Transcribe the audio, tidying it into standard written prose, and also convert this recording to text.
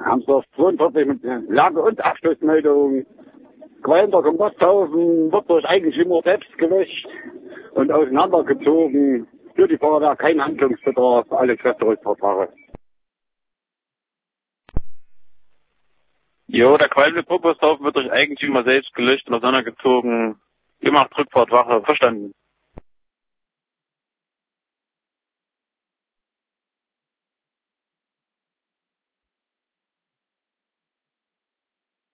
Amsdorf 42 mit Lage- und Abschlussmeldung. Quellender Komposthaufen wird durch Eigentümer selbst gelöscht und auseinandergezogen. Für die Feuerwehr kein Handlungsbedarf, alle Kräfte Rückfahrtfahrer. Jo, der Quellende Komposthaufen wird durch Eigentümer selbst gelöscht und auseinandergezogen. Gemacht Rückfahrtwache, verstanden.